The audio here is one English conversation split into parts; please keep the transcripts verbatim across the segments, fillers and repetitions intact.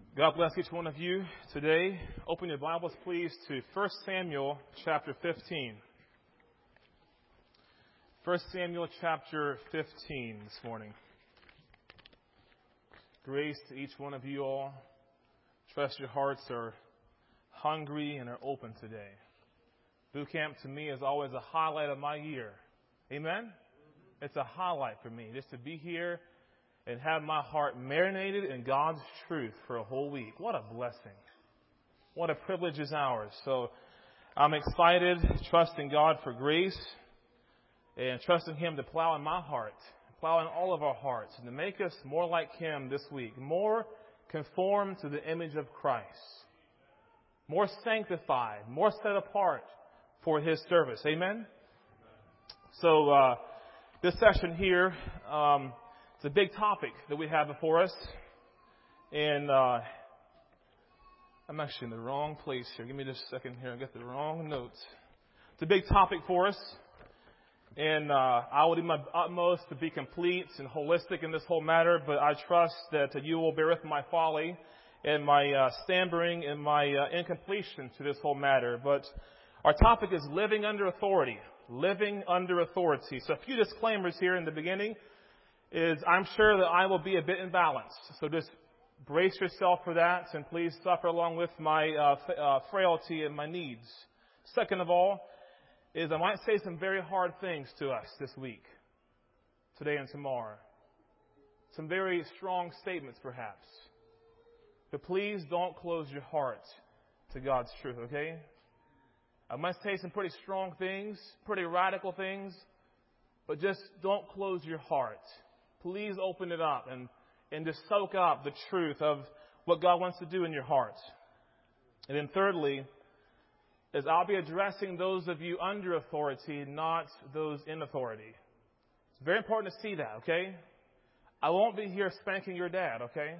God bless each one of you today. Open your Bibles, please, to First Samuel chapter fifteen. First Samuel chapter fifteen this morning. Grace to each one of you all. Trust your hearts are hungry and are open today. Boot camp to me is always a highlight of my year. Amen? It's a highlight for me just to be here and have my heart marinated in God's truth for a whole week. What a blessing. What a privilege is ours. So I'm excited, trusting God for grace and trusting Him to plow in my heart, plow in all of our hearts, and to make us more like Him this week, more conformed to the image of Christ, more sanctified, more set apart for His service. Amen? So uh, this session here, um, it's a big topic that we have before us. And uh, I'm actually in the wrong place here. Give me just a second here. I got the wrong notes. It's a big topic for us. And uh, I will do my utmost to be complete and holistic in this whole matter. But I trust that you will bear with my folly and my uh, stammering and my uh, incompletion to this whole matter. But our topic is living under authority. Living under authority. So a few disclaimers here in the beginning. Is I'm sure that I will be a bit imbalanced. So just brace yourself for that, and please suffer along with my uh, f- uh, frailty and my needs. Second of all, is I might say some very hard things to us this week, today and tomorrow. Some very strong statements, perhaps. But please don't close your heart to God's truth, okay? I might say some pretty strong things, pretty radical things, but just don't close your heart. Please open it up and, and just soak up the truth of what God wants to do in your heart. And then thirdly, is I'll be addressing those of you under authority, not those in authority. It's very important to see that, okay? I won't be here spanking your dad, okay?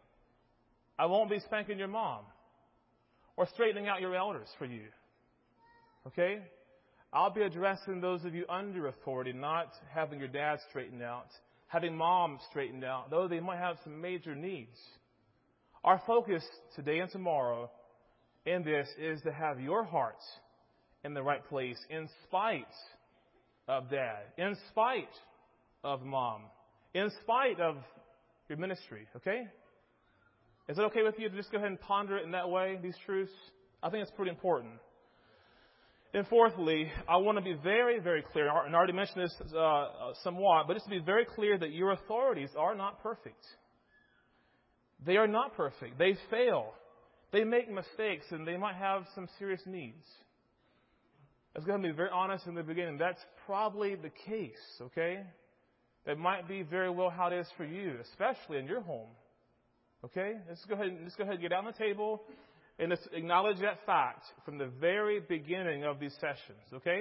I won't be spanking your mom or straightening out your elders for you, okay? I'll be addressing those of you under authority, not having your dad straightened out, having mom straightened out, though they might have some major needs. Our focus today and tomorrow in this is to have your heart in the right place in spite of dad, in spite of mom, in spite of your ministry, okay? Is it okay with you to just go ahead and ponder it in that way, these truths? I think it's pretty important. And fourthly, I want to be very, very clear, and I already mentioned this uh, somewhat, but just to be very clear that your authorities are not perfect. They are not perfect. They fail. They make mistakes, and they might have some serious needs. I was going to be very honest in the beginning. That's probably the case, okay? It might be very well how it is for you, especially in your home. Okay? Let's go ahead and, let's go ahead and get on the table. And let's acknowledge that fact from the very beginning of these sessions, okay?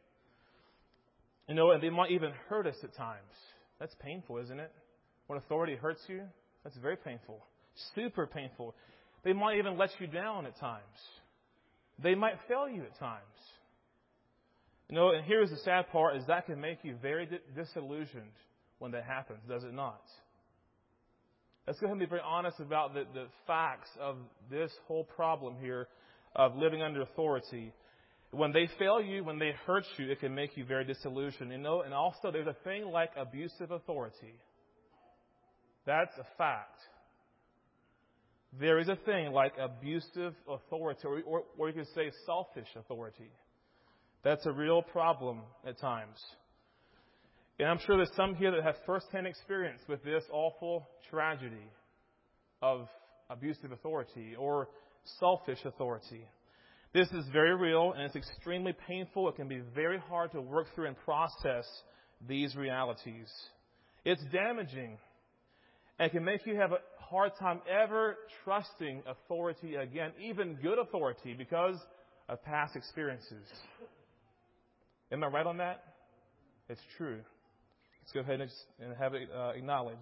You know, and they might even hurt us at times. That's painful, isn't it? When authority hurts you, that's very painful. Super painful. They might even let you down at times. They might fail you at times. You know, and here's the sad part, is that can make you very disillusioned when that happens, does it not? Let's go ahead and be very honest about the, the facts of this whole problem here of living under authority. When they fail you, when they hurt you, it can make you very disillusioned. You know, and also there's a thing like abusive authority. That's a fact. There is a thing like abusive authority, or, or, or you could say selfish authority. That's a real problem at times. And I'm sure there's some here that have firsthand experience with this awful tragedy of abusive authority or selfish authority. This is very real and it's extremely painful. It can be very hard to work through and process these realities. It's damaging and can make you have a hard time ever trusting authority again, even good authority, because of past experiences. Am I right on that? It's true. Let's go ahead and have it uh, acknowledged.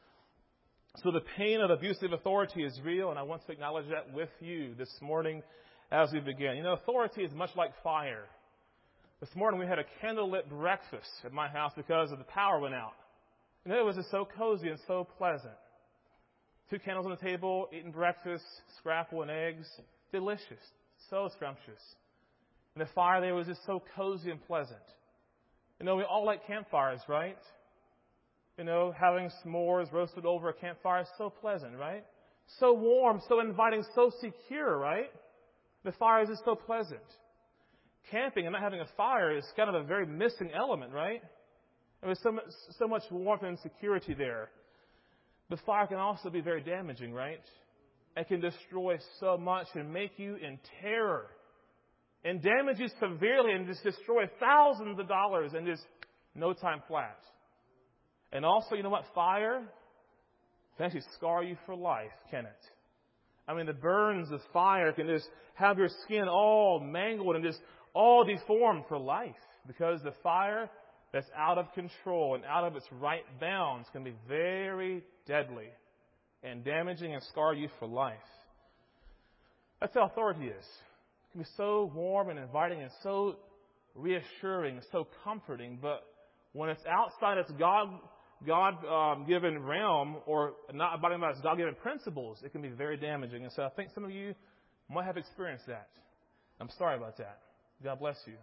So the pain of abusive authority is real, and I want to acknowledge that with you this morning as we begin. You know, authority is much like fire. This morning we had a candlelit breakfast at my house because of the power went out. And it was just so cozy and so pleasant. Two candles on the table, eating breakfast, scrapple and eggs. Delicious. So scrumptious. And the fire there was just so cozy and pleasant. You know, we all like campfires, right? You know, having s'mores roasted over a campfire is so pleasant, right? So warm, so inviting, so secure, right? The fire is just so pleasant. Camping and not having a fire is kind of a very missing element, right? There's so much, so much warmth and security there. The fire can also be very damaging, right? It can destroy so much and make you in terror and damage you severely and just destroy thousands of dollars in just no time flat. And also, you know what? Fire can actually scar you for life, can it? I mean, the burns of fire can just have your skin all mangled and just all deformed for life, because the fire that's out of control and out of its right bounds can be very deadly and damaging and scar you for life. That's how authority is. It can be so warm and inviting and so reassuring and so comforting, but when it's outside its God, God-given um, realm or not abiding by its God-given principles, it can be very damaging. And so I think some of you might have experienced that. I'm sorry about that. God bless you.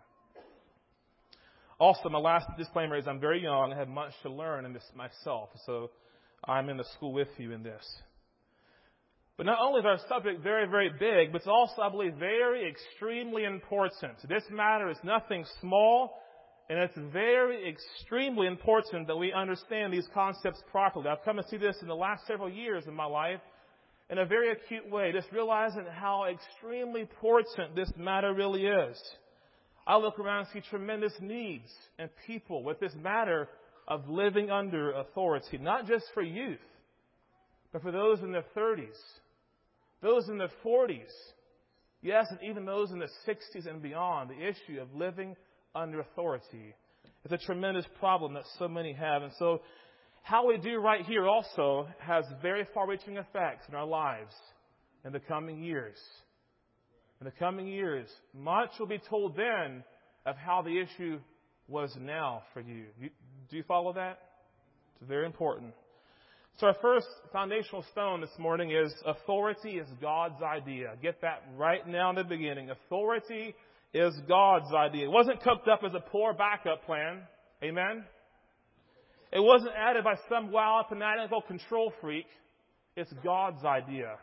Also, my last disclaimer is I'm very young. I have much to learn in this myself. So I'm in the school with you in this. But not only is our subject very, very big, but it's also, I believe, very extremely important. This matter is nothing small, and it's very extremely important that we understand these concepts properly. I've come to see this in the last several years of my life in a very acute way, just realizing how extremely important this matter really is. I look around and see tremendous needs and people with this matter of living under authority, not just for youth, but for those in their thirties, those in their forties, yes, and even those in their sixties and beyond. The issue of living under authority is a tremendous problem that so many have. And so how we do right here also has very far-reaching effects in our lives in the coming years. In the coming years, much will be told then of how the issue was now for you. you. Do you follow that? It's very important. So our first foundational stone this morning is authority is God's idea. Get that right now in the beginning. Authority is God's idea. It wasn't cooked up as a poor backup plan. Amen? It wasn't added by some wild, fanatical control freak. It's God's idea.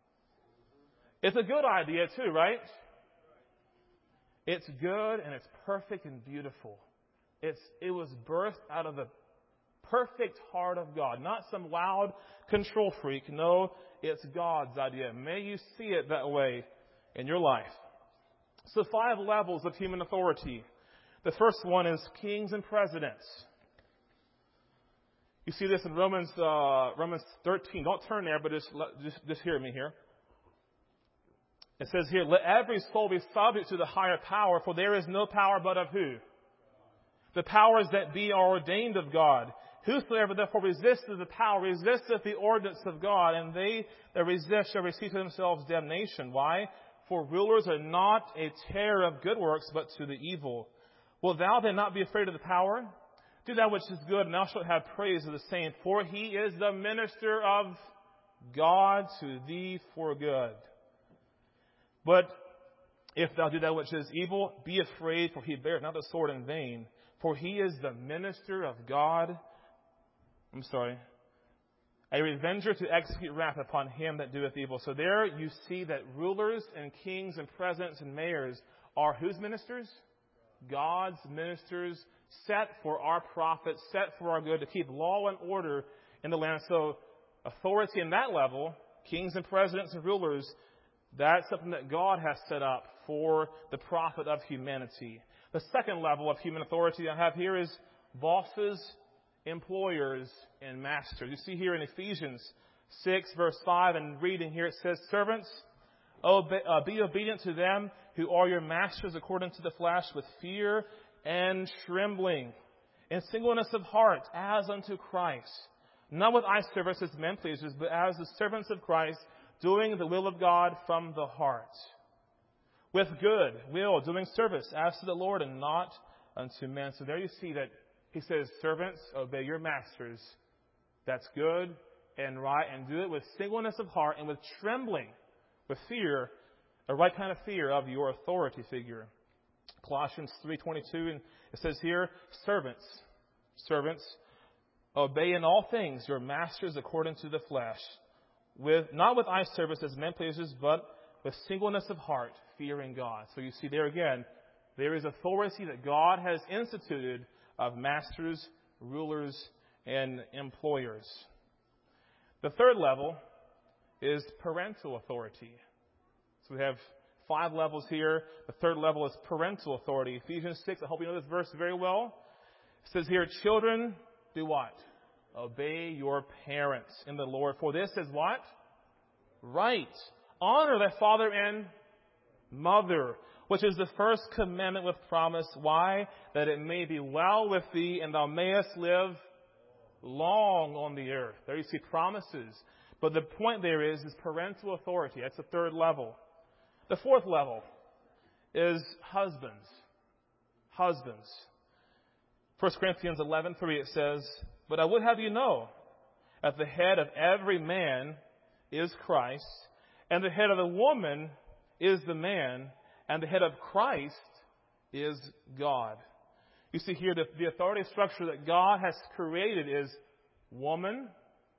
It's a good idea too, right? It's good and it's perfect and beautiful. It's, it was birthed out of the perfect heart of God, not some loud control freak. No, it's God's idea. May you see it that way in your life. So five levels of human authority. The first one is kings and presidents. You see this in Romans uh, Romans thirteen. Don't turn there, but just, just just hear me here. It says here, let every soul be subject to the higher power, for there is no power but of who? The powers that be are ordained of God. Whosoever therefore resisteth the power, resisteth the ordinance of God, and they that resist shall receive to themselves damnation. Why? For rulers are not a terror of good works, but to the evil. Wilt thou then not be afraid of the power? Do that which is good, and thou shalt have praise of the same. For he is the minister of God to thee for good. But if thou do that which is evil, be afraid, for he beareth not the sword in vain. For he is the minister of God. I'm sorry. A revenger to execute wrath upon him that doeth evil. So there you see that rulers and kings and presidents and mayors are whose ministers? God's ministers, set for our profit, set for our good, to keep law and order in the land. So authority in that level, kings and presidents and rulers, that's something that God has set up for the profit of humanity. The second level of human authority I have here is bosses, employers, and masters. You see here in Ephesians six, verse five, and reading here it says, servants, obe- uh, be obedient to them who are your masters according to the flesh, with fear and trembling, in singleness of heart, as unto Christ. Not with eye service as men pleasers, but as the servants of Christ, doing the will of God from the heart. With good will, doing service as to the Lord and not unto men. So there you see that he says, servants, obey your masters. That's good and right, and do it with singleness of heart and with trembling, with fear, a right kind of fear of your authority figure. Colossians three twenty-two, and it says here, servants, servants, obey in all things your masters according to the flesh, with not with eye service as men pleasers, but with singleness of heart, fearing God. So you see there again, there is authority that God has instituted of masters, rulers, and employers. The third level is parental authority. So we have five levels here. The third level is parental authority. Ephesians six, I hope you know this verse very well. It says here, children, do what? Obey your parents in the Lord. For this is what? Right. Honor thy father and mother, which is the first commandment with promise. Why? That it may be well with thee, and thou mayest live long on the earth. There you see promises. But the point there is, is parental authority. That's the third level. The fourth level is husbands. Husbands. First Corinthians eleven three, it says, but I would have you know, that the head of every man is Christ, and the head of the woman is the man, and the head of Christ is God. You see here, the, the authority structure that God has created is woman,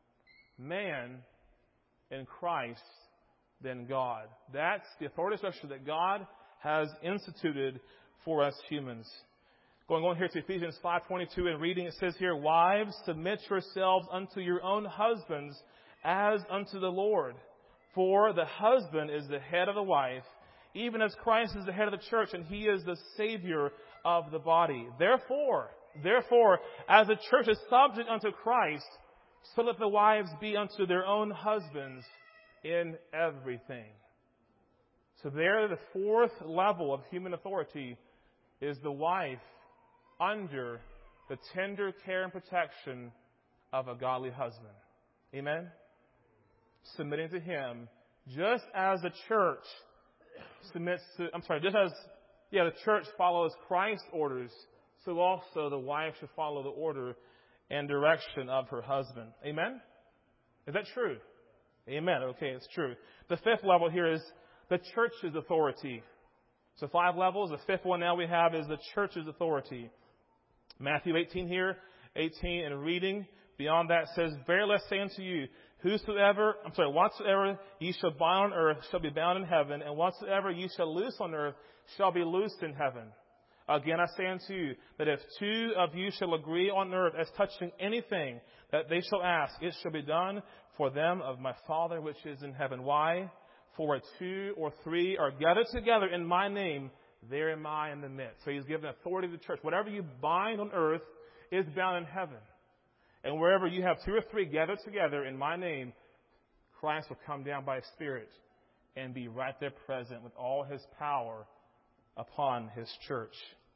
man, and Christ, then God. That's the authority structure that God has instituted for us humans. Going on here to Ephesians five twenty-two and reading, it says here, wives, submit yourselves unto your own husbands as unto the Lord. For the husband is the head of the wife, even as Christ is the head of the church, and he is the Savior of the body. Therefore, therefore, as the church is subject unto Christ, so let the wives be unto their own husbands in everything. So there, the fourth level of human authority is the wife under the tender care and protection of a godly husband. Amen? Submitting to him, just as the church submits to, I'm sorry, just as, yeah, the church follows Christ's orders, so also the wife should follow the order and direction of her husband. Amen? Is that true? Amen. Okay, it's true. The fifth level here is the church's authority. So five levels. The fifth one now we have is the church's authority. Matthew eighteen here, eighteen, and reading beyond that says, verily I say unto you, whosoever, I'm sorry, whatsoever ye shall bind on earth shall be bound in heaven, and whatsoever ye shall loose on earth shall be loosed in heaven. Again I say unto you, that if two of you shall agree on earth as touching anything that they shall ask, it shall be done for them of my Father which is in heaven. Why? For where two or three are gathered together in my name, there am I in the midst. So he's given authority to the church. Whatever you bind on earth is bound in heaven. And wherever you have two or three gathered together in my name, Christ will come down by His Spirit and be right there present with all His power upon His church.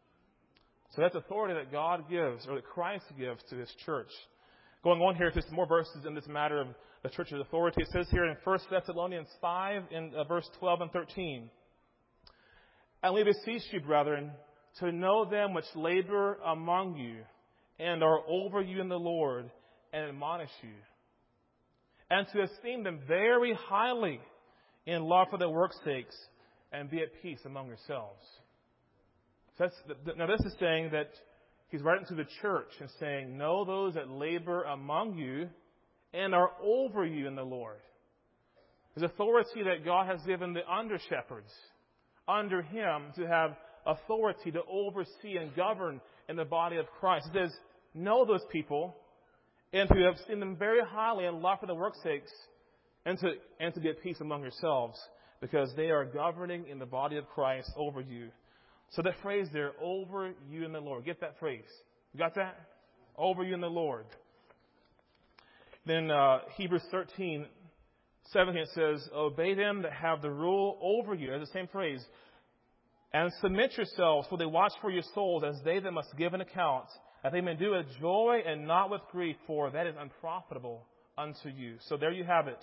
So that's authority that God gives, or that Christ gives to His church. Going on here, there's more verses in this matter of the church's authority. It says here in First Thessalonians five, in uh, verse twelve and thirteen, and we beseech you, brethren, to know them which labor among you, and are over you in the Lord, and admonish you, and to esteem them very highly in love for their work's sakes, and be at peace among yourselves. So that's, now this is saying that he's writing to the church and saying, know those that labor among you and are over you in the Lord. There's authority that God has given the under-shepherds under him to have authority to oversee and govern in the body of Christ. It says, know those people and to have seen them very highly and love for the work's sakes, and to, and to be at peace among yourselves, because they are governing in the body of Christ over you. So that phrase there, over you in the Lord. Get that phrase. You got that? Over you in the Lord. Then uh, Hebrews thirteen, seventeen, it says, obey them that have the rule over you. That's the same phrase. And submit yourselves, for they watch for your souls, as they that must give an account, that they may do it joy and not with grief, for that is unprofitable unto you. So there you have it.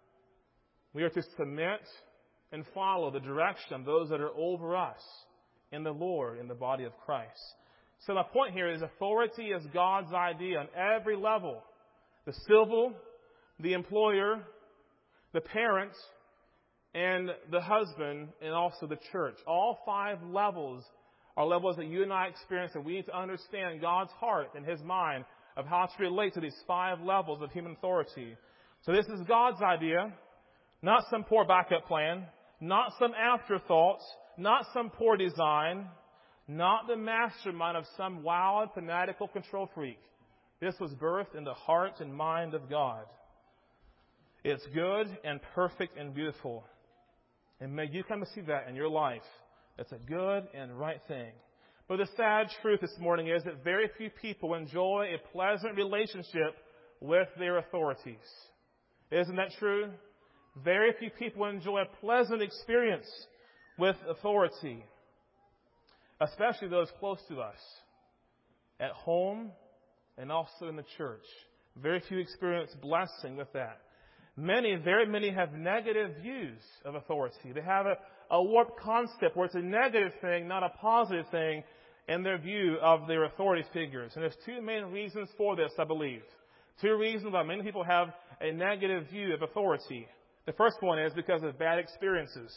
We are to submit and follow the direction of those that are over us in the Lord, in the body of Christ. So my point here is authority is God's idea on every level. The civil, the employer, the parent, and the husband, and also the church. All five levels are levels that you and I experience, and we need to understand God's heart and His mind of how to relate to these five levels of human authority. So this is God's idea, not some poor backup plan, not some afterthoughts, not some poor design, not the mastermind of some wild, fanatical control freak. This was birthed in the heart and mind of God. It's good and perfect and beautiful. And may you come to see that in your life. It's a good and right thing. But the sad truth this morning is that very few people enjoy a pleasant relationship with their authorities. Isn't that true? Very few people enjoy a pleasant experience with authority, especially those close to us, at home and also in the church. Very few experience blessing with that. Many, very many have negative views of authority. They have a, a warped concept where it's a negative thing, not a positive thing, in their view of their authority figures. And there's two main reasons for this, I believe. Two reasons why many people have a negative view of authority. The first one is because of bad experiences.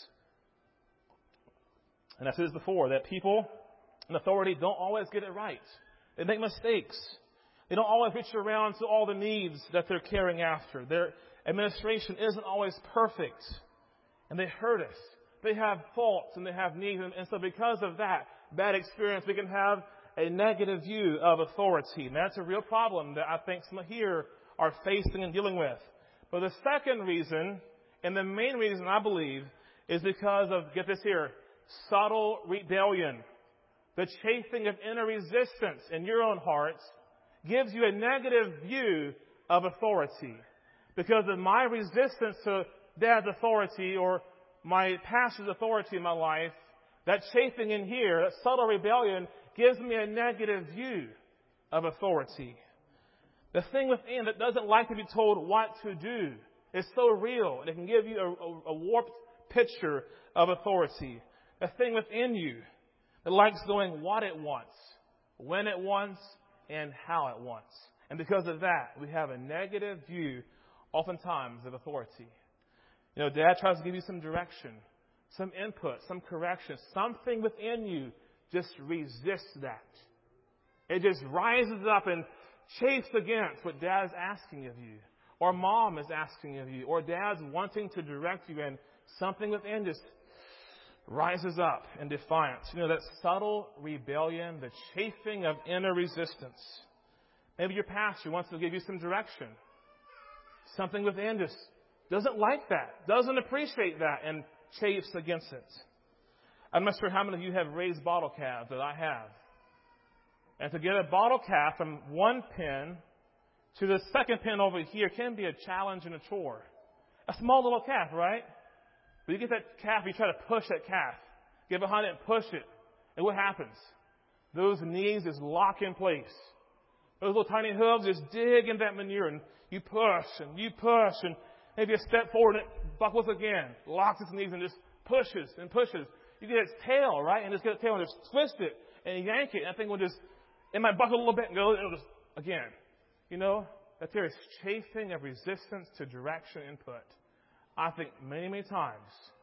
And I've said this before, that people in authority don't always get it right. They make mistakes. They don't always reach around to all the needs that they're carrying after. Their administration isn't always perfect. And they hurt us. They have faults and they have needs. And so because of that bad experience, we can have a negative view of authority. And that's a real problem that I think some here are facing and dealing with. But the second reason, and the main reason I believe, is because of, get this here, subtle rebellion. The chafing of inner resistance in your own hearts gives you a negative view of authority. Because of my resistance to Dad's authority or my pastor's authority in my life, that chafing in here, that subtle rebellion, gives me a negative view of authority. The thing within that doesn't like to be told what to do is so real, and it can give you a, a, a warped picture of authority. The thing within you that likes doing what it wants, when it wants, and how it wants. And because of that, we have a negative view, oftentimes, of authority. You know, Dad tries to give you some direction, some input, some correction. Something within you just resists that. It just rises up and chafes against what Dad is asking of you, or Mom is asking of you, or Dad's wanting to direct you, and something within just rises up in defiance. You know, that subtle rebellion, the chafing of inner resistance. Maybe your pastor wants to give you some direction. Something within just doesn't like that, doesn't appreciate that, and chafes against it. I'm not sure how many of you have raised bottle calves that I have. And to get a bottle calf from one pin to the second pin over here can be a challenge and a chore. A small little calf, right? But you get that calf, you try to push that calf. Get behind it and push it. And what happens? Those knees just lock in place. Those little tiny hooves just dig in that manure, and you push and you push, and maybe a step forward and it buckles again, locks its knees and just pushes and pushes. You get its tail, right? And just get its tail and just twist it and yank it. And that thing will just, it might buckle a little bit and go, it'll just, again. You know, that there is chafing of resistance to direction input. I think many, many times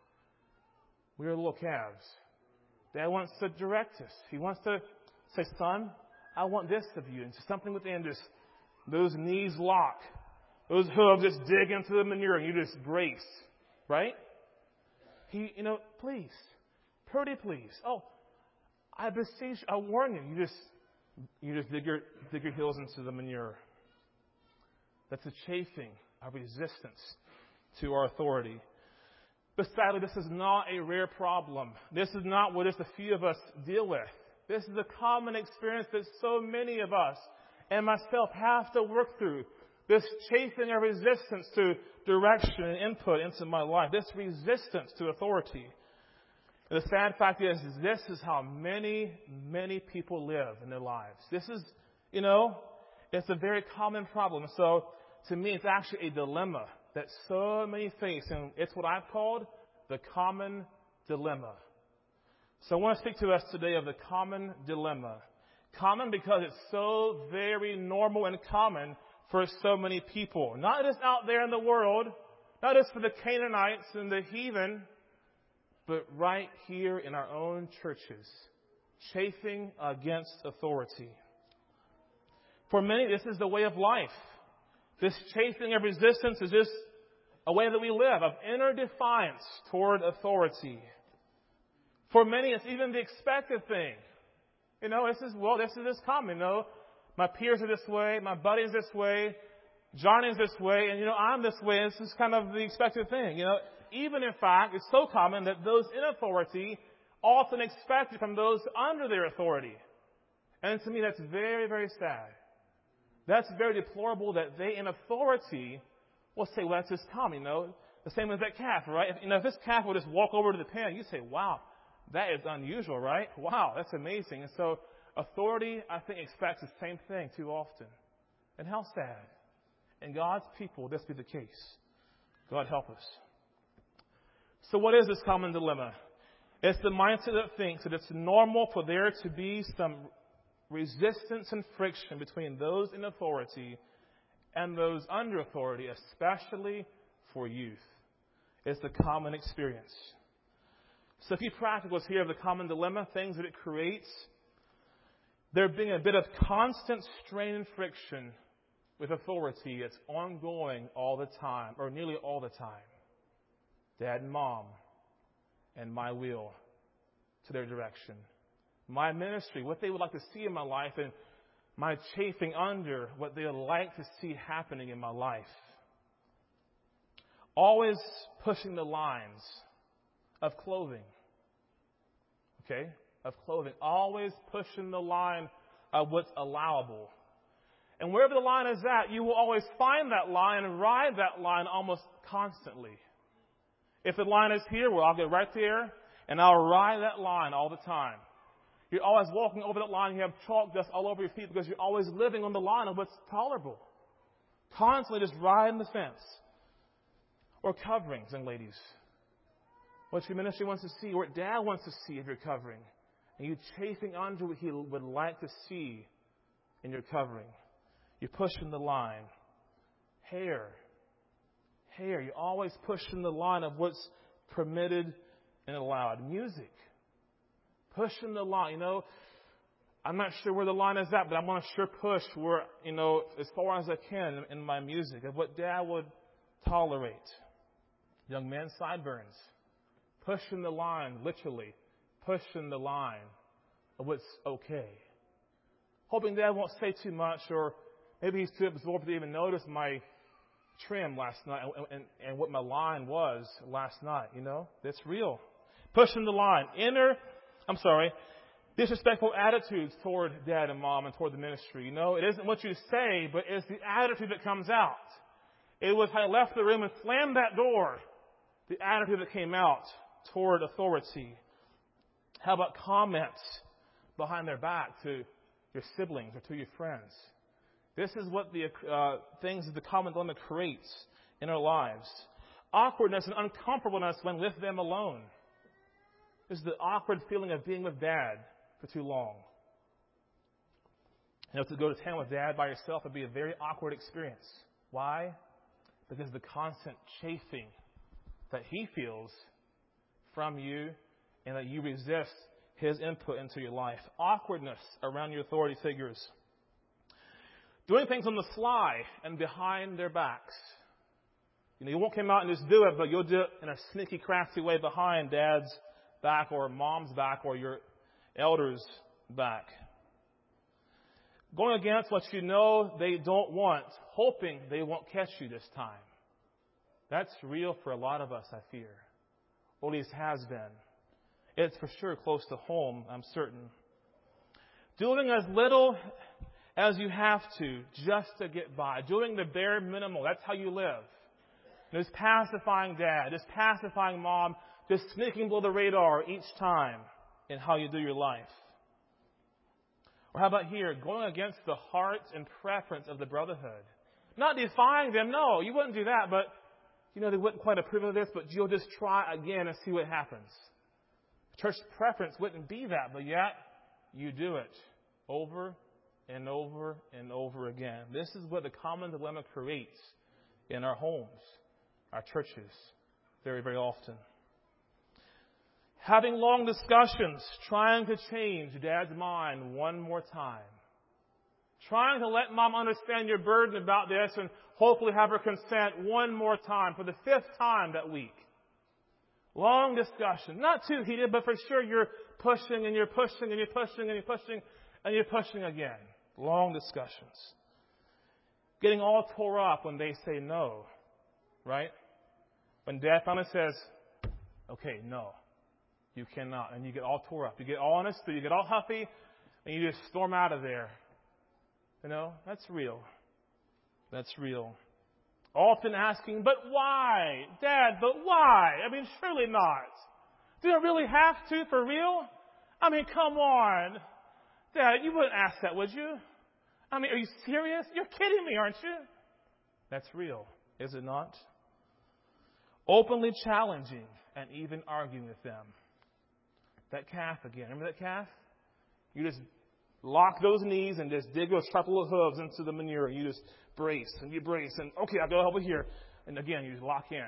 we are little calves. Dad wants to direct us. He wants to say, son, I want this of you. And something within just, those knees lock. Those hooves just dig into the manure and you just brace. Right? He, you know, please. Pretty please. Oh, I beseech, I warn you. You just, you just dig your, dig your heels into the manure. That's a chafing of resistance to our authority. But sadly, this is not a rare problem. This is not what just a few of us deal with. This is a common experience that so many of us and myself have to work through. This chafing of resistance to direction and input into my life. This resistance to authority. And the sad fact is, is this is how many, many people live in their lives. This is, you know, it's a very common problem. So, to me, it's actually a dilemma that so many face, and it's what I've called the common dilemma. So I want to speak to us today of the common dilemma. Common because it's so very normal and common for so many people. Not just out there in the world, not just for the Canaanites and the heathen, but right here in our own churches, chafing against authority. For many, this is the way of life. This chafing of resistance is just a way that we live, of inner defiance toward authority. For many, it's even the expected thing. You know, this is, well, this is just common, you know. My peers are this way, my buddy's this way, Johnny's this way, and, you know, I'm this way. This is kind of the expected thing, you know. Even, in fact, it's so common that those in authority often expect it from those under their authority. And to me, that's very, very sad. That's very deplorable that they in authority will say, well, that's just common, you know. The same as that calf, right? If, you know, if this calf will just walk over to the pen, you say, wow, that is unusual, right? Wow, that's amazing. And so authority, I think, expects the same thing too often. And how sad. In God's people, this be the case. God help us. So what is this common dilemma? It's the mindset that thinks that it's normal for there to be some resistance and friction between those in authority and those under authority, especially for youth. It's the common experience. So a few practicals here of the common dilemma, things that it creates. There being a bit of constant strain and friction with authority. It's ongoing all the time, or nearly all the time. Dad and mom, and my will to their direction. My ministry, what they would like to see in my life, and my chafing under what they would like to see happening in my life. Always pushing the lines of clothing. Okay? Of clothing. Always pushing the line of what's allowable. And wherever the line is at, you will always find that line and ride that line almost constantly. If the line is here, well, I'll get right there and I'll ride that line all the time. You're always walking over that line. You have chalk dust all over your feet because you're always living on the line of what's tolerable. Constantly just riding the fence. Or coverings, young ladies. What your ministry wants to see, or what dad wants to see if you're covering. And you chafing under what he would like to see in your covering. You're pushing the line. Hair. Hair. You're always pushing the line of what's permitted and allowed. Music. Pushing the line. You know, I'm not sure where the line is at, but I'm going to sure push where, you know, as far as I can in my music of what dad would tolerate. Young men, sideburns. Pushing the line, literally. Pushing the line of what's okay. Hoping dad won't say too much, or maybe he's too absorbed to even notice my trim last night and, and, and what my line was last night, you know. That's real. Pushing the line. Inner, I'm sorry, disrespectful attitudes toward dad and mom and toward the ministry. You know, it isn't what you say, but it's the attitude that comes out. It was how I left the room and slammed that door. The attitude that came out toward authority. How about comments behind their back to your siblings or to your friends? This is what the uh, things that the common dilemma creates in our lives. Awkwardness and uncomfortableness when with them alone. This is the awkward feeling of being with dad for too long. You know, to go to town with dad by yourself would be a very awkward experience. Why? Because of the constant chafing that he feels from you and that you resist his input into your life. Awkwardness around your authority figures. Doing things on the sly and behind their backs. You know, you won't come out and just do it, but you'll do it in a sneaky, crafty way behind dad's back or mom's back or your elder's back. Going against what you know they don't want, hoping they won't catch you this time. That's real for a lot of us, I fear. Or at least has been. It's for sure close to home, I'm certain. Doing as little as you have to just to get by. Doing the bare minimum. That's how you live. Just pacifying dad, just pacifying mom, just sneaking below the radar each time in how you do your life. Or how about here, going against the heart and preference of the brotherhood. Not defying them, no, you wouldn't do that, but you know, they wouldn't quite approve of this, but you'll just try again and see what happens. Church preference wouldn't be that, but yet you do it over and over and over again. This is what the common dilemma creates in our homes, our churches, very, very often. Having long discussions, trying to change Dad's mind one more time. Trying to let Mom understand your burden about this and hopefully have her consent one more time for the fifth time that week. Long discussion. Not too heated, but for sure you're pushing and you're pushing and you're pushing and you're pushing and you're pushing again. Long discussions. Getting all tore up when they say no. Right? When Dad finally says, okay, no. You cannot. And you get all tore up. You get all honest, you get all huffy, and you just storm out of there. You know, that's real. That's real. Often asking, but why? Dad, but why? I mean, surely not. Do I really have to, for real? I mean, come on. Dad, you wouldn't ask that, would you? I mean, are you serious? You're kidding me, aren't you? That's real, is it not? Openly challenging and even arguing with them. That calf again. Remember that calf? You just lock those knees and just dig those sharp little hooves into the manure. And you just brace and you brace. And okay, I'll go over here. And again, you just lock in.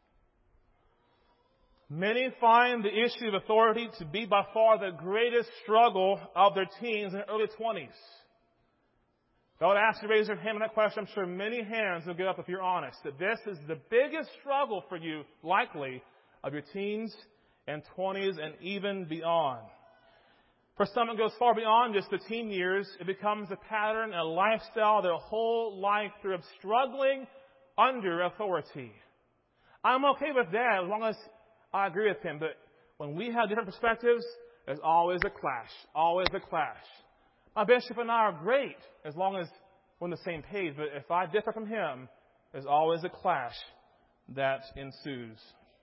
Many find the issue of authority to be by far the greatest struggle of their teens and early twenties. If I would ask you to raise your hand on that question, I'm sure many hands will go up if you're honest. That this is the biggest struggle for you, likely, of your teens and twenties and even beyond. For some, it goes far beyond just the teen years. It becomes a pattern, a lifestyle, their whole life through of struggling under authority. I'm okay with that as long as I agree with him. But when we have different perspectives, there's always a clash. Always a clash. My bishop and I are great as long as we're on the same page. But if I differ from him, there's always a clash that ensues.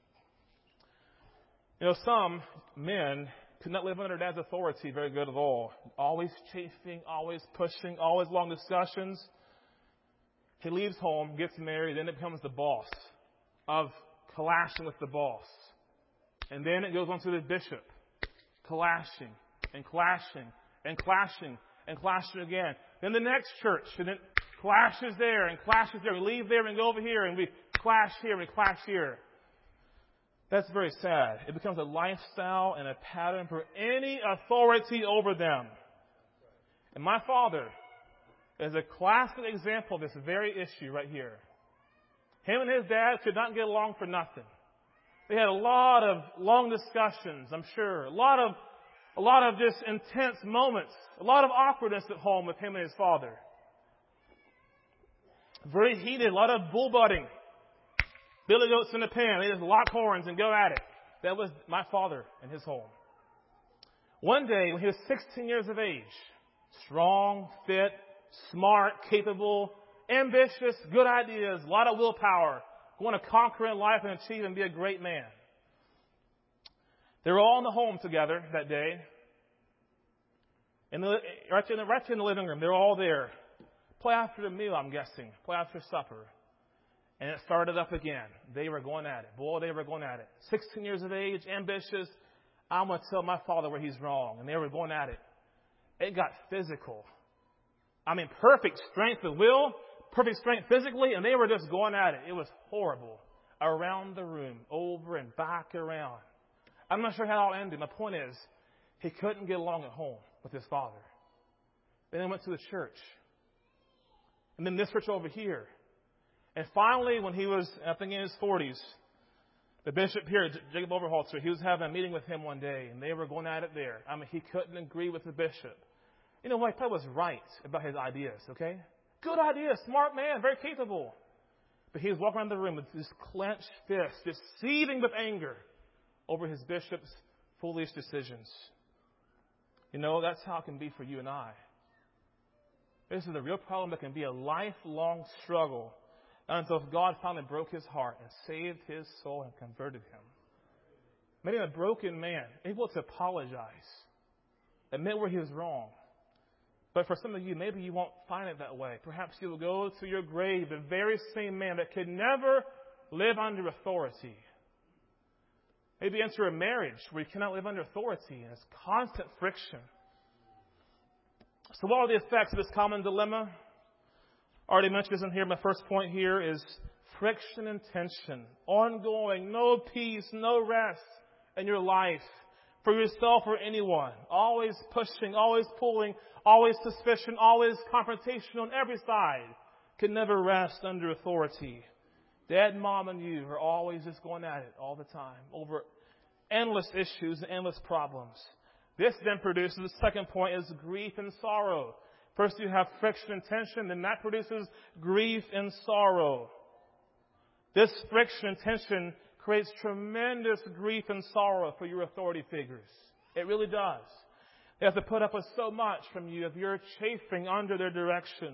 You know, some men could not live under Dad's authority very good at all. Always chafing, always pushing, always long discussions. He leaves home, gets married, then it becomes the boss of clashing with the boss. And then it goes on to the bishop, clashing and clashing and clashing and clashing again. Then the next church, and it clashes there and clashes there. We leave there and go over here and we clash here and we clash here. That's very sad. It becomes a lifestyle and a pattern for any authority over them. And my father is a classic example of this very issue right here. Him and his dad could not get along for nothing. They had a lot of long discussions, I'm sure. A lot of, a lot of just intense moments. A lot of awkwardness at home with him and his father. Very heated. A lot of bull butting. Billy goats in the pan. They just lock horns and go at it. That was my father in his home. One day, when he was sixteen years of age, strong, fit, smart, capable, ambitious, good ideas, a lot of willpower, going to conquer in life and achieve and be a great man. They were all in the home together that day. In the, right, in the, right in the living room. They were all there. Play after the meal, I'm guessing. Play after supper. And it started up again. They were going at it. Boy, they were going at it. sixteen years of age, ambitious. I'm going to tell my father where he's wrong. And they were going at it. It got physical. I mean, perfect strength of will, perfect strength physically, and they were just going at it. It was horrible. Around the room, over and back around. I'm not sure how it all ended. My point is, he couldn't get along at home with his father. Then he went to the church. And then this church over here. And finally, when he was, I think in his forties, the bishop here, Jacob Overholzer, he was having a meeting with him one day, and they were going at it there. I mean, he couldn't agree with the bishop. You know what? He probably was right about his ideas, okay? Good idea, smart man, very capable. But he was walking around the room with this clenched fist, just seething with anger over his bishop's foolish decisions. You know, that's how it can be for you and I. This is a real problem that can be a lifelong struggle until God finally broke his heart and saved his soul and converted him. Made him a broken man, able to apologize, admit where he was wrong. But for some of you, maybe you won't find it that way. Perhaps you will go to your grave the very same man that could never live under authority. Maybe enter a marriage where you cannot live under authority and it's constant friction. So what are the effects of this common dilemma? I already mentioned this in here. My first point here is friction and tension. Ongoing, no peace, no rest in your life for yourself or anyone. Always pushing, always pulling, always suspicion, always confrontation on every side. Can never rest under authority. Dad, mom, and you are always just going at it all the time over endless issues and endless problems. This then produces, the second point is grief and sorrow. First you have friction and tension, then that produces grief and sorrow. This friction and tension creates tremendous grief and sorrow for your authority figures. It really does. They have to put up with so much from you if you're chafing under their direction.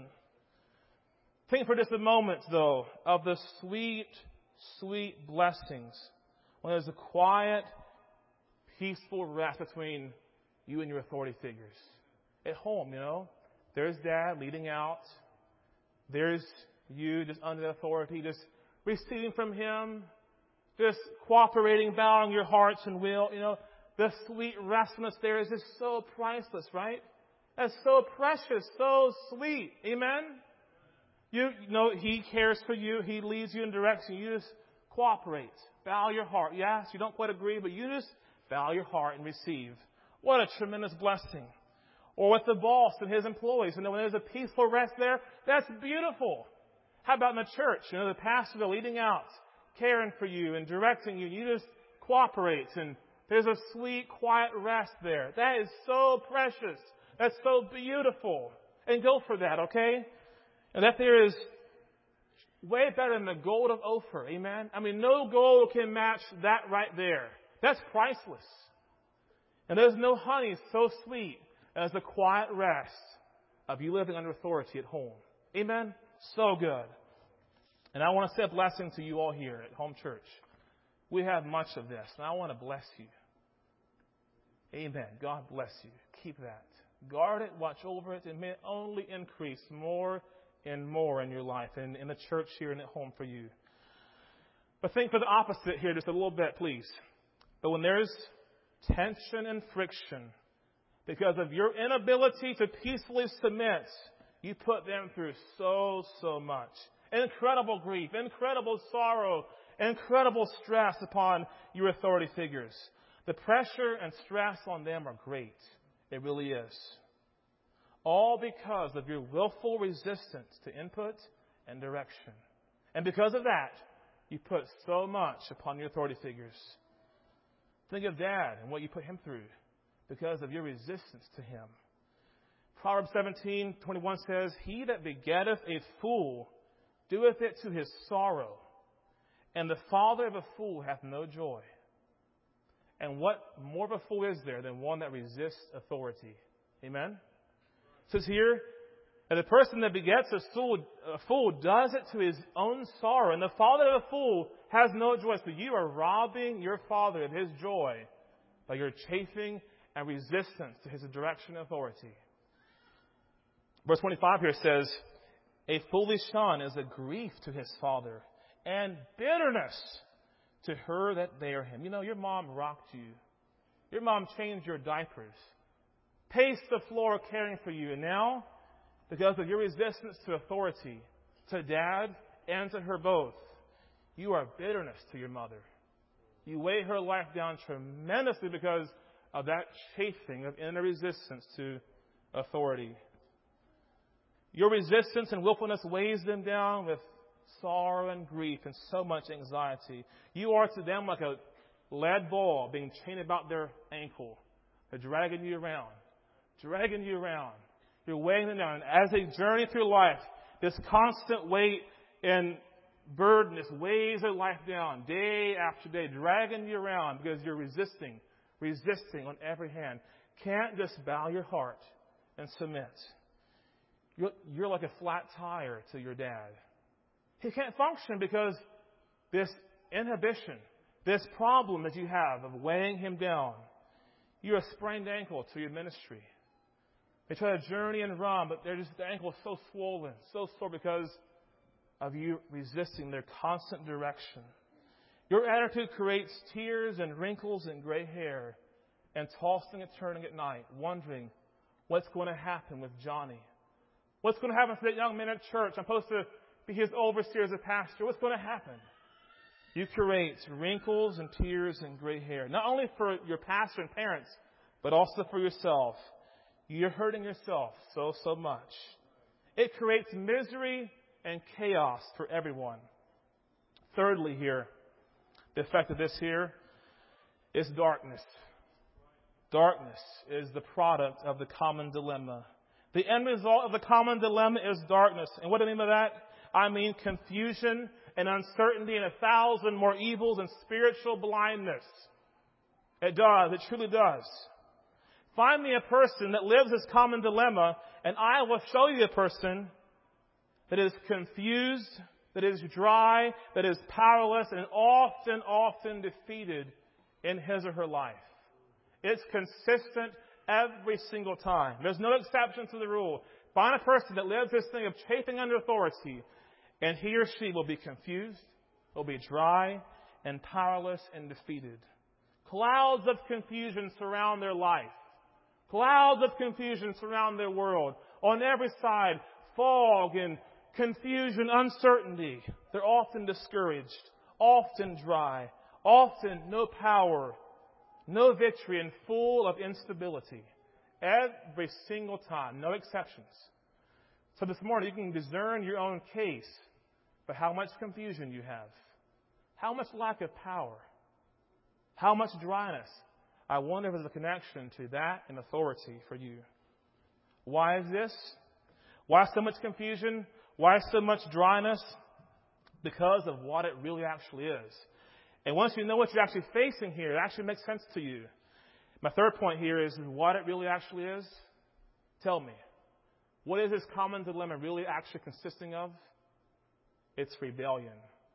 Think for just a moment, though, of the sweet, sweet blessings when there's a quiet, peaceful rest between you and your authority figures. At home, you know, there's Dad leading out. There's you just under authority, just receiving from Him, just cooperating, bowing your hearts and will. You know, the sweet restfulness there is just so priceless, right? That's so precious, so sweet. Amen? You know, He cares for you. He leads you in direction. You just cooperate. Bow your heart. Yes, you don't quite agree, but you just bow your heart and receive. What a tremendous blessing. Or with the boss and his employees. You know, when there's a peaceful rest there, that's beautiful. How about in the church? You know, the pastor leading out, caring for you and directing you. You just cooperate and there's a sweet, quiet rest there. That is so precious. That's so beautiful. And go for that, okay? And that there is way better than the gold of Ophir. Amen? I mean, no gold can match that right there. That's priceless. And there's no honey so sweet as the quiet rest of you living under authority at home. Amen? So good. And I want to say a blessing to you all here at Home Church. We have much of this, and I want to bless you. Amen. God bless you. Keep that. Guard it, watch over it, and may it only increase more and more in your life and in the church here and at home for you. But think for the opposite here just a little bit, please. But when there's tension and friction because of your inability to peacefully submit, you put them through so, so much. Incredible grief, incredible sorrow, incredible stress upon your authority figures. The pressure and stress on them are great. It really is. All because of your willful resistance to input and direction. And because of that, you put so much upon your authority figures. Think of Dad and what you put him through because of your resistance to him. Proverbs seventeen twenty-one says, He that begetteth a fool doeth it to his sorrow, and the father of a fool hath no joy. And what more of a fool is there than one that resists authority? Amen? It says here, and the person that begets a fool, a fool does it to his own sorrow, and the father of a fool has no joy. So you are robbing your father of his joy by your chafing and resistance to his direction and authority. Verse twenty-five here says, A foolish son is a grief to his father, and bitterness to her that bare him. You know, your mom rocked you. Your mom changed your diapers, paced the floor caring for you, and now, because of your resistance to authority, to Dad and to her both, you are bitterness to your mother. You weigh her life down tremendously because of that chafing of inner resistance to authority. Your resistance and willfulness weighs them down with sorrow and grief and so much anxiety. You are to them like a lead ball being chained about their ankle. They're dragging you around, dragging you around. You're weighing them down. And as they journey through life, this constant weight and burden, this weighs their life down day after day, dragging you around because you're resisting, resisting on every hand. Can't just bow your heart and submit. You're, you're like a flat tire to your dad. He can't function because this inhibition, this problem that you have of weighing him down. You're a sprained ankle to your ministry. They try to journey and run, but they're just, their ankle is so swollen, so sore because of you resisting their constant direction. Your attitude creates tears and wrinkles and gray hair and tossing and turning at night, wondering What's going to happen with Johnny? What's going to happen to that young man at church? I'm supposed to be his overseer as a pastor. What's going to happen? You create wrinkles and tears and gray hair, not only for your pastor and parents, but also for yourself. You're hurting yourself so, so much. It creates misery and chaos for everyone. Thirdly here, the effect of this here is darkness. Darkness is the product of the common dilemma. The end result of the common dilemma is darkness. And what do I mean by that? I mean confusion and uncertainty and a thousand more evils and spiritual blindness. It does. It truly does. Find me a person that lives this common dilemma, and I will show you a person that is confused, that is dry, that is powerless, and often, often defeated in his or her life. It's consistent every single time. There's no exception to the rule. Find a person that lives this thing of chafing under authority, and he or she will be confused, will be dry, and powerless and defeated. Clouds of confusion surround their life. Clouds of confusion surround their world. On every side, fog and confusion, uncertainty. They're often discouraged, often dry, often no power, no victory, and full of instability. Every single time, no exceptions. So this morning, you can discern your own case by how much confusion you have, how much lack of power, how much dryness. I wonder if there's a connection to that and authority for you. Why is this? Why so much confusion? Why so much dryness? Because of what it really actually is. And once you know what you're actually facing here, it actually makes sense to you. My third point here is what it really actually is. Tell me, what is this common dilemma really actually consisting of? It's rebellion.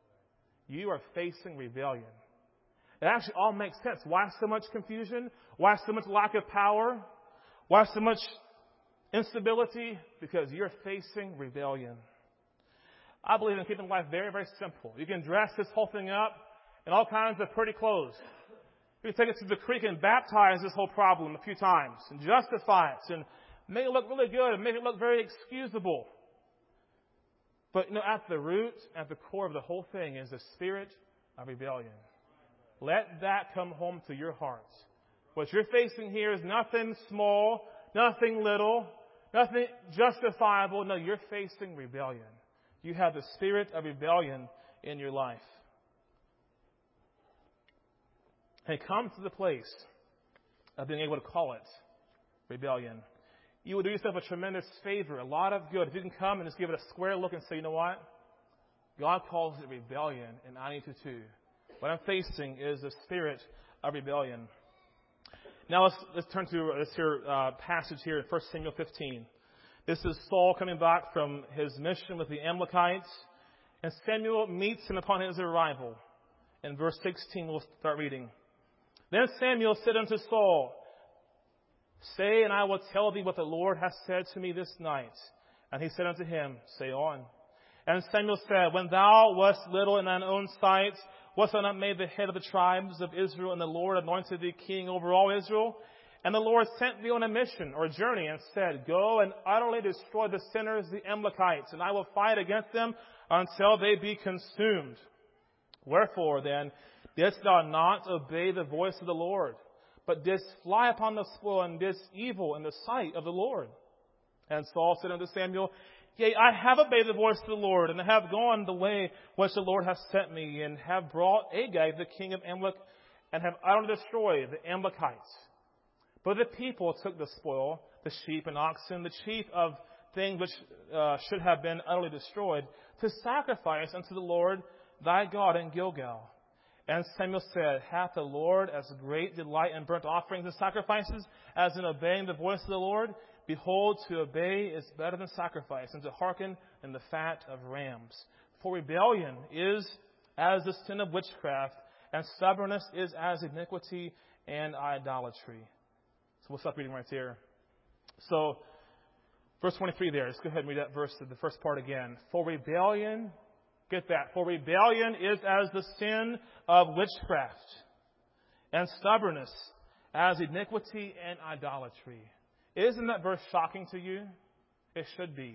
You are facing rebellion. It actually all makes sense. Why so much confusion? Why so much lack of power? Why so much instability? Because you're facing rebellion. I believe in keeping life very, very simple. You can dress this whole thing up in all kinds of pretty clothes. You can take it to the creek and baptize this whole problem a few times and justify it and make it look really good and make it look very excusable. But, you know, at the root, at the core of the whole thing is the spirit of rebellion. Let that come home to your hearts. What you're facing here is nothing small, nothing little, nothing justifiable. No, you're facing rebellion. You have the spirit of rebellion in your life. And come to the place of being able to call it rebellion. You will do yourself a tremendous favor, a lot of good. If you can come and just give it a square look and say, you know what? God calls it rebellion, and I need to too. What I'm facing is the spirit of rebellion. Now let's let's turn to this here uh, passage here in First Samuel fifteen. This is Saul coming back from his mission with the Amalekites, and Samuel meets him upon his arrival. In verse sixteen, we'll start reading. Then Samuel said unto Saul, Say, and I will tell thee what the Lord hath said to me this night. And he said unto him, Say on. And Samuel said, When thou wast little in thine own sight, wast thou not made the head of the tribes of Israel, and the Lord anointed thee king over all Israel? And the Lord sent thee on a mission or a journey and said, Go and utterly destroy the sinners, the Amalekites, and I will fight against them until they be consumed. Wherefore then didst thou not obey the voice of the Lord, but didst fly upon the spoil and didst evil in the sight of the Lord? And Saul said unto Samuel, Yea, I have obeyed the voice of the Lord, and have gone the way which the Lord hath sent me, and have brought Agag, the king of Amalek, and have utterly destroyed the Amalekites. But the people took the spoil, the sheep and oxen, the chief of things which uh, should have been utterly destroyed, to sacrifice unto the Lord thy God in Gilgal. And Samuel said, Hath the Lord as great delight in burnt offerings and sacrifices as in obeying the voice of the Lord? Behold, to obey is better than sacrifice, and to hearken than the fat of rams. For rebellion is as the sin of witchcraft, and stubbornness is as iniquity and idolatry. So we'll stop reading right there. So, verse twenty-three there. Let's go ahead and read that verse, the first part again. For rebellion, get that, for rebellion is as the sin of witchcraft, and stubbornness as iniquity and idolatry. Isn't that verse shocking to you? It should be.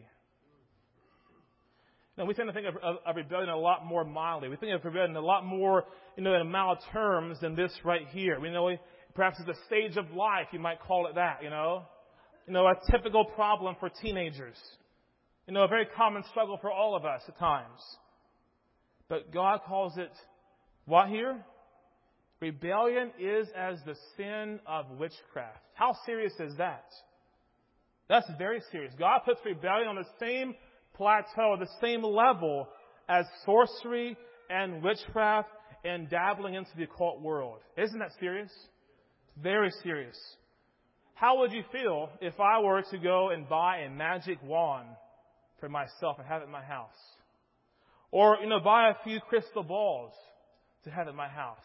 Now, we tend to think of, of, of rebellion a lot more mildly. We think of rebellion a lot more, you know, in mild terms than this right here. We know perhaps it's a stage of life, you might call it that, you know. You know, a typical problem for teenagers. You know, a very common struggle for all of us at times. But God calls it, what here? Rebellion is as the sin of witchcraft. How serious is that? That's very serious. God puts rebellion on the same plateau, the same level as sorcery and witchcraft and dabbling into the occult world. Isn't that serious? Very serious. How would you feel if I were to go and buy a magic wand for myself and have it in my house? Or, you know, buy a few crystal balls to have it in my house.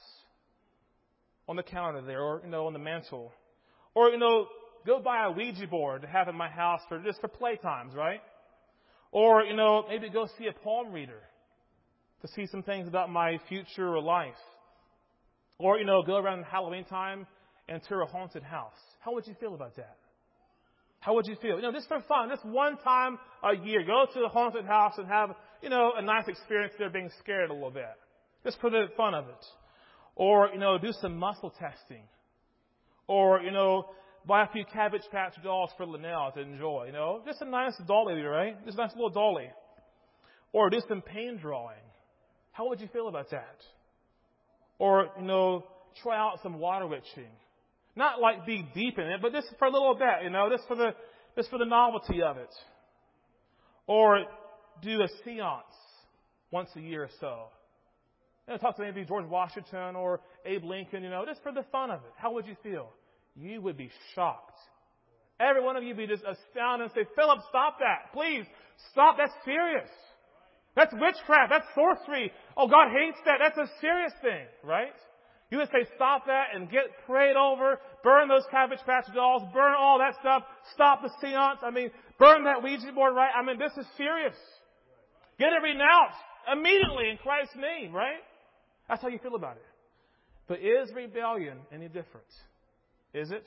On the counter there, or, you know, on the mantle. Or, you know, go buy a Ouija board to have in my house for just for playtimes, right? Or, you know, maybe go see a palm reader to see some things about my future or life. Or, you know, go around Halloween time and tour a haunted house. How would you feel about that? How would you feel? You know, just for fun, just one time a year, go to the haunted house and have, you know, a nice experience there being scared a little bit. Just for the fun of it. Or, you know, do some muscle testing. Or, you know, buy a few Cabbage Patch dolls for Linnell to enjoy, you know. Just a nice dolly, right? Just a nice little dolly. Or do some pain drawing. How would you feel about that? Or, you know, try out some water witching. Not like be deep in it, but just for a little bit, you know, just for the just for the novelty of it. Or do a seance once a year or so. You know, talk to maybe George Washington or Abe Lincoln, you know, just for the fun of it. How would you feel? You would be shocked. Every one of you would be just astounded and say, Philip, stop that. Please, stop. That's serious. That's witchcraft. That's sorcery. Oh, God hates that. That's a serious thing, right? You would say, stop that and get prayed over. Burn those Cabbage Patch dolls. Burn all that stuff. Stop the seance. I mean, burn that Ouija board, right? I mean, this is serious. Get it renounced immediately in Christ's name, right? That's how you feel about it. But is rebellion any different? Is it?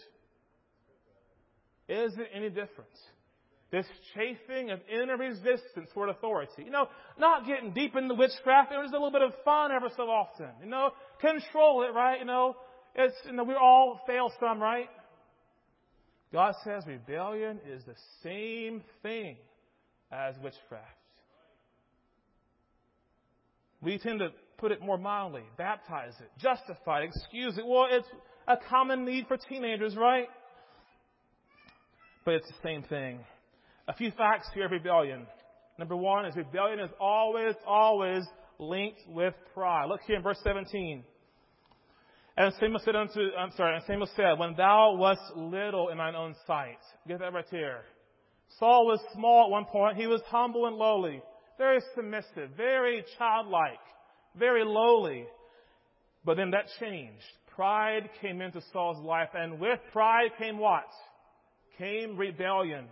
Is it any different? This chafing of inner resistance toward authority. You know, not getting deep into witchcraft. It was a little bit of fun ever so often. You know, control it, right? You know, it's, you know, we all fail some, right? God says rebellion is the same thing as witchcraft. We tend to put it more mildly, baptize it, justify it, excuse it. Well, it's a common need for teenagers, right? But it's the same thing. A few facts here of rebellion. Number one is rebellion is always, always linked with pride. Look here in verse seventeen. And Samuel said unto, I'm sorry, and Samuel said, when thou wast little in thine own sight. Get that right there. Saul was small at one point. He was humble and lowly. Very submissive. Very childlike. Very lowly. But then that changed. Pride came into Saul's life. And with pride came what? Came rebellion.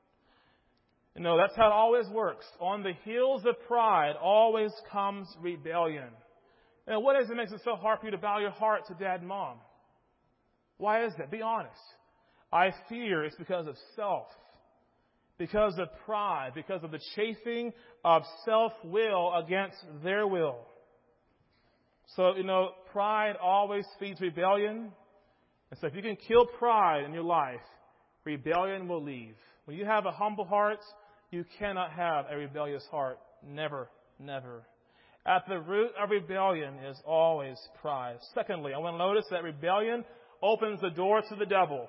You know, that's how it always works. On the heels of pride always comes rebellion. Now, what is it that makes it so hard for you to bow your heart to dad and mom? Why is that? Be honest. I fear it's because of self. Because of pride. Because of the chafing of self-will against their will. So, you know, pride always feeds rebellion. And so if you can kill pride in your life, rebellion will leave. When you have a humble heart, you cannot have a rebellious heart. Never, never. At the root of rebellion is always pride. Secondly, I want to notice that rebellion opens the door to the devil.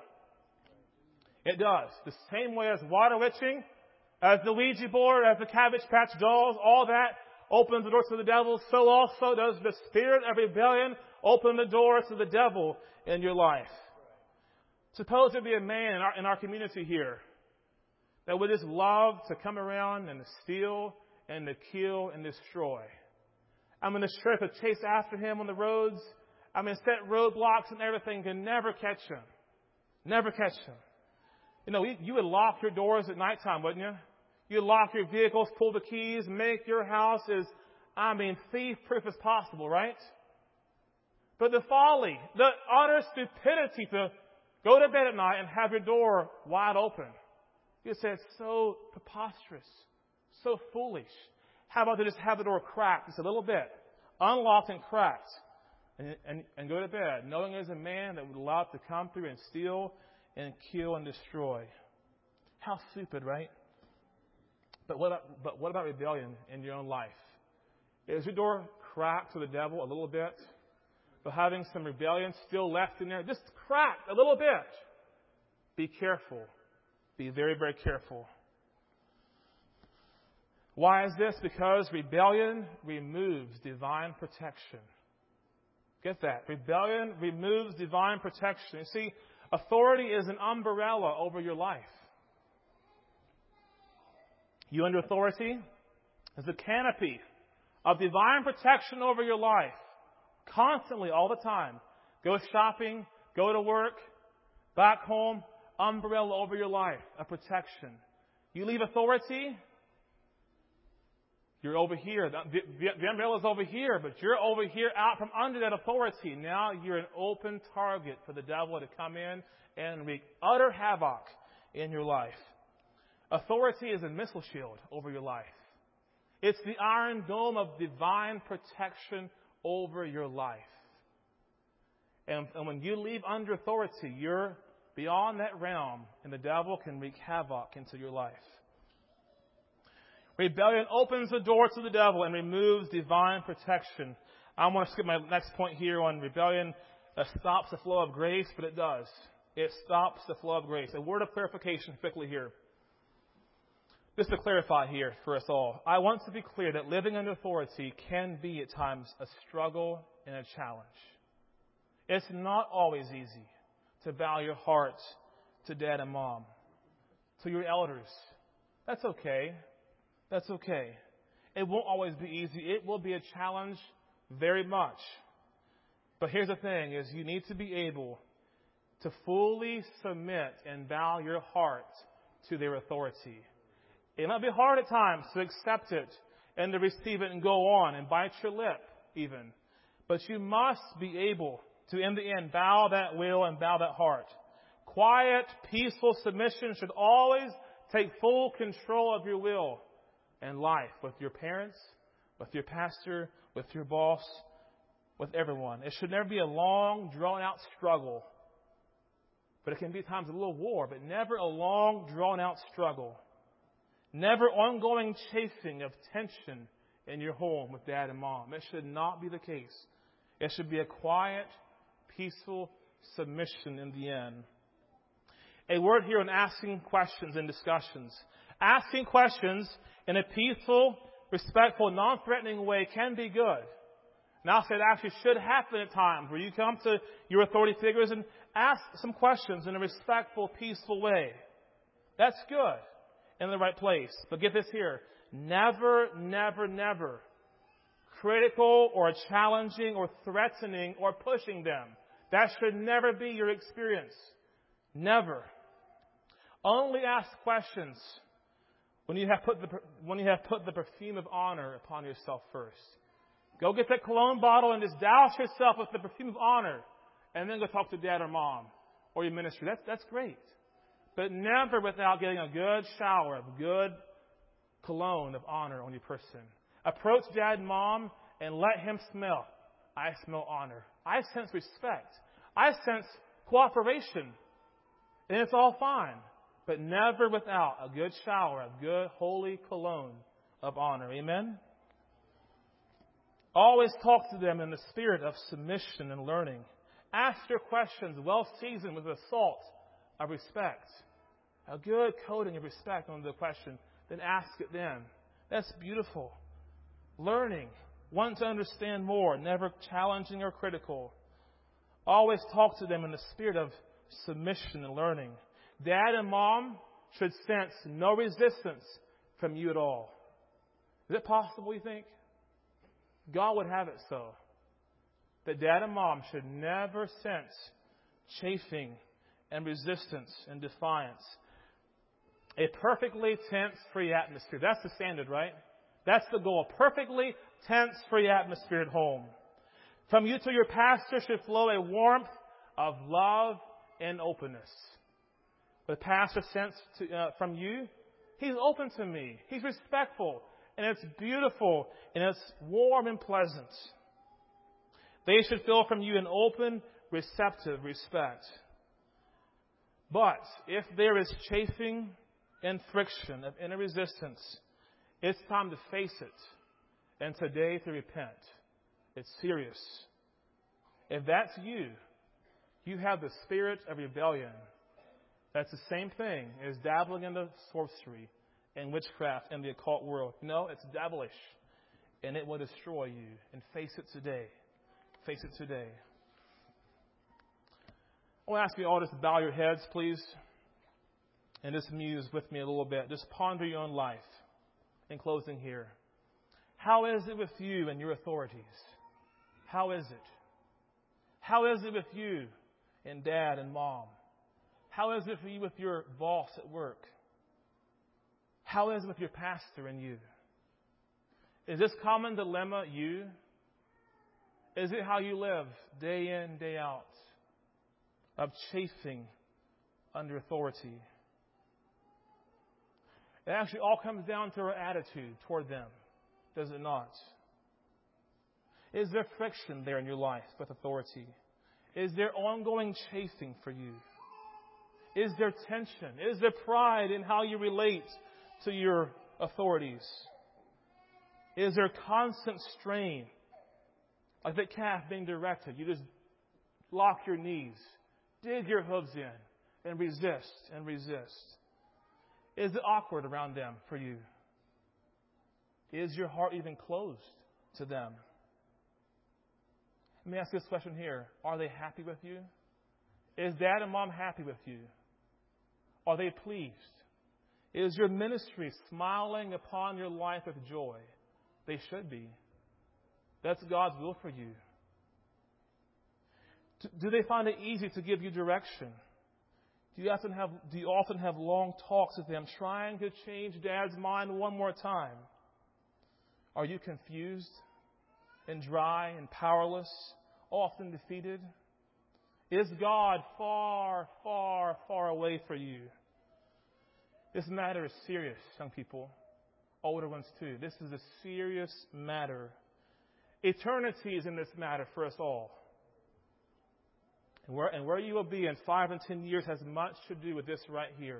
It does. The same way as water witching, as the Ouija board, as the Cabbage Patch dolls, all that opens the door to the devil. So also does the spirit of rebellion open the door to the devil in your life. Suppose there be a man in our, in our community here that would just love to come around and to steal and to kill and destroy. I mean, the sheriff would chase after him on the roads. I mean, set roadblocks and everything, can never catch him. Never catch him. You know, you would lock your doors at nighttime, wouldn't you? You'd lock your vehicles, pull the keys, make your house as, I mean, thief-proof as possible, right? But the folly, the utter stupidity to Go to bed at night and have your door wide open. You say it's so preposterous, so foolish. How about to just have the door cracked just a little bit, unlocked and cracked, and, and, and go to bed, knowing there's a man that would allow it to come through and steal and kill and destroy. How stupid, right? But what about, but what about rebellion in your own life? Is your door cracked to the devil a little bit? But having some rebellion still left in there, just cracked a little bit. Be careful. Be very, very careful. Why is this? Because rebellion removes divine protection. Get that. Rebellion removes divine protection. You see, authority is an umbrella over your life. You under authority is a canopy of divine protection over your life. Constantly, all the time. Go shopping, go to work, back home, umbrella over your life, a protection. You leave authority, you're over here. The, the, the umbrella's over here, but you're over here out from under that authority. Now you're an open target for the devil to come in and wreak utter havoc in your life. Authority is a missile shield over your life. It's the iron dome of divine protection over your life. And, and when you leave under authority, you're beyond that realm, and the devil can wreak havoc into your life. Rebellion opens the door to the devil and removes divine protection. I want to skip my next point here on rebellion. That stops the flow of grace, but it does. It stops the flow of grace. A word of clarification quickly here. Just to clarify here for us all, I want to be clear that living under authority can be at times a struggle and a challenge. It's not always easy to bow your heart to dad and mom, to your elders. That's okay. That's okay. It won't always be easy. It will be a challenge very much. But here's the thing, is you need to be able to fully submit and bow your heart to their authority. It might be hard at times to accept it and to receive it and go on and bite your lip even. But you must be able to, in the end, bow that will and bow that heart. Quiet, peaceful submission should always take full control of your will and life with your parents, with your pastor, with your boss, with everyone. It should never be a long, drawn-out struggle. But it can be at times a little war, but never a long, drawn-out struggle. Never ongoing chasing of tension in your home with dad and mom. It should not be the case. It should be a quiet, peaceful submission in the end. A word here on asking questions and discussions. Asking questions in a peaceful, respectful, non-threatening way can be good. Now, it actually should happen at times where you come to your authority figures and ask some questions in a respectful, peaceful way. That's good. In the right place. But get this here. Never, never, never critical or challenging or threatening or pushing them. That should never be your experience. Never. Only ask questions when you have put the, when you have put the perfume of honor upon yourself first. Go get that cologne bottle and just douse yourself with the perfume of honor, and then go talk to dad or mom or your ministry. That's, that's great. But never without getting a good shower of good cologne of honor on your person. Approach dad and mom and let him smell. I smell honor. I sense respect. I sense cooperation. And it's all fine. But never without a good shower of good, holy cologne of honor. Amen? Always talk to them in the spirit of submission and learning. Ask your questions well seasoned with the salt of respect. A good coating of respect on the question, then ask it then. That's beautiful. Learning, wanting to understand more, never challenging or critical. Always talk to them in the spirit of submission and learning. Dad and mom should sense no resistance from you at all. Is it possible, you think? God would have it so. That dad and mom should never sense chafing and resistance and defiance. A perfectly tense-free atmosphere. That's the standard, right? That's the goal. A perfectly tense-free atmosphere at home. From you to your pastor should flow a warmth of love in openness. What the pastor sensed to, uh, from you, he's open to me. He's respectful, and it's beautiful, and it's warm and pleasant. They should feel from you an open, receptive respect. But if there is chafing and friction of inner resistance, it's time to face it, and today to repent. It's serious. If that's you, you have the spirit of rebellion. That's the same thing as dabbling in the sorcery and witchcraft and the occult world. No, it's devilish, and it will destroy you. And face it today. Face it today. I want to ask you all just to bow your heads, please, and just muse with me a little bit. Just ponder your own life in closing here. How is it with you and your authorities? How is it? How is it with you and dad and mom? How is it for you with your boss at work? How is it with your pastor and you? Is this common dilemma you? Is it how you live day in, day out, of chafing under authority? It actually all comes down to our attitude toward them, does it not? Is there friction there in your life with authority? Is there ongoing chafing for you? Is there tension? Is there pride in how you relate to your authorities? Is there constant strain? Like that calf being directed, you just lock your knees, dig your hooves in, and resist and resist. Is it awkward around them for you? Is your heart even closed to them? Let me ask this question here. Are they happy with you? Is dad and mom happy with you? Are they pleased? Is your ministry smiling upon your life with joy? They should be. That's God's will for you. Do they find it easy to give you direction? Do you often have, do you often have long talks with them trying to change dad's mind one more time? Are you confused and dry and powerless, often defeated? Is God far, far, far away for you? This matter is serious, young people. Older ones too. This is a serious matter. Eternity is in this matter for us all. And where, and where you will be in five and ten years has much to do with this right here.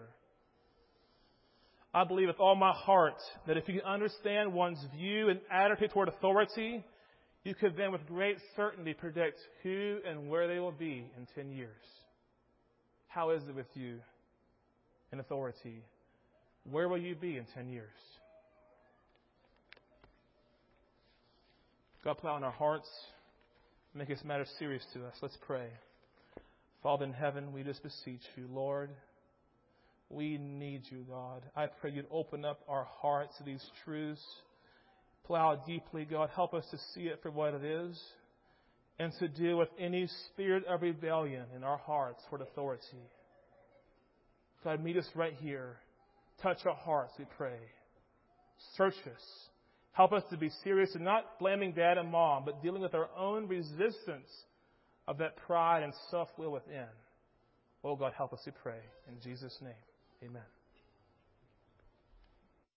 I believe with all my heart that if you can understand one's view and attitude toward authority, you could then with great certainty predict who and where they will be in ten years. How is it with you in authority? Where will you be in ten years? God, plow in our hearts. Make this matter serious to us. Let's pray. Father in heaven, we just beseech you, Lord. We need you, God. I pray you'd open up our hearts to these truths. Plow deeply, God. Help us to see it for what it is and to deal with any spirit of rebellion in our hearts toward authority. God, meet us right here. Touch our hearts, we pray. Search us. Help us to be serious and not blaming dad and mom, but dealing with our own resistance of that pride and self-will within. Oh, God, help us, we pray. In Jesus' name, amen.